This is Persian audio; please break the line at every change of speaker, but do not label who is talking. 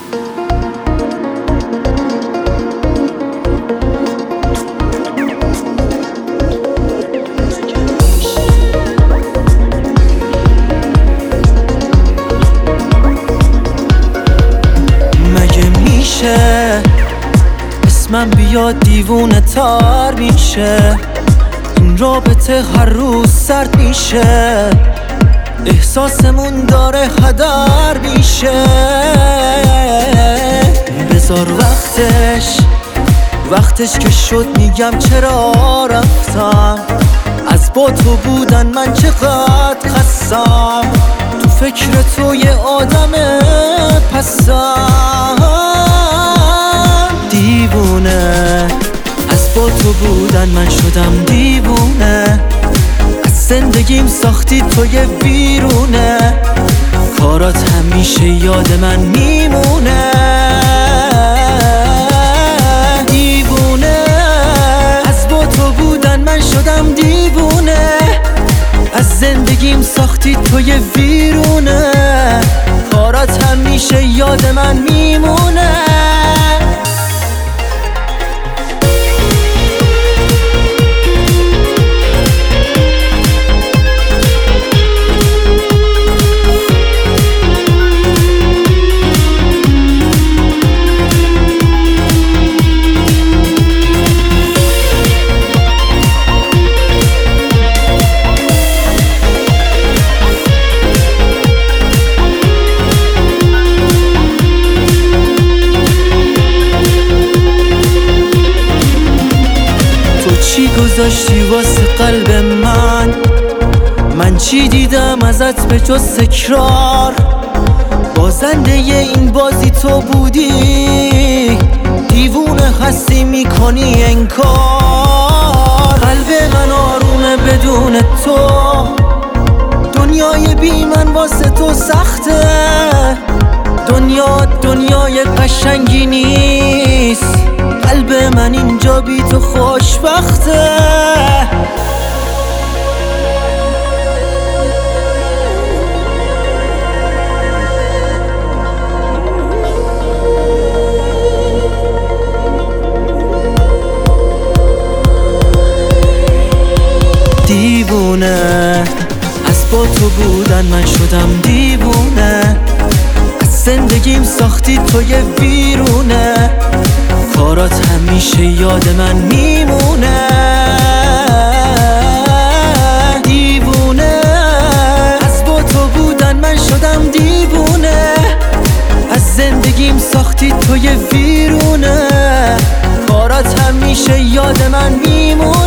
اسمم بیاد دیوونه تار میشه، این رابطه هر روز سرد میشه، احساسمون داره هدر میشه. بذار وقتش که شد میگم چرا رفتم، از با تو بودن من چقدر خستم، تو فکر تو یه آدم پسم. دیوونه از با تو بودن من شدم دیوونه، از زندگیم ساختی تو یه ویرونه، کارات همیشه یاد من میمونه. دیوونه از با تو بودن من شدم دیوونه، از زندگیم ساختی تو یه ویرونه، کارات همیشه یاد من میمونه. چی گذاشتی واسه قلب من چی دیدم ازت به جز تکرار، بازنده این بازی تو بودی، دیوونه هستی میکنی انکار. قلب من آرومه بدون تو، دنیای بی من واسه تو سخته، دنیای قشنگی نیست، قلب من اینجا بی تو خوشبخته. دیوونه از با تو بودن من شدم دیوونه، از زندگیم ساختی تو یه ویرونه، کارات همیشه یاد من میمونه. دیوونه از با تو بودن من شدم دیوونه، از زندگیم ساختی تو یه ویرونه، کارات همیشه یاد من میمونه.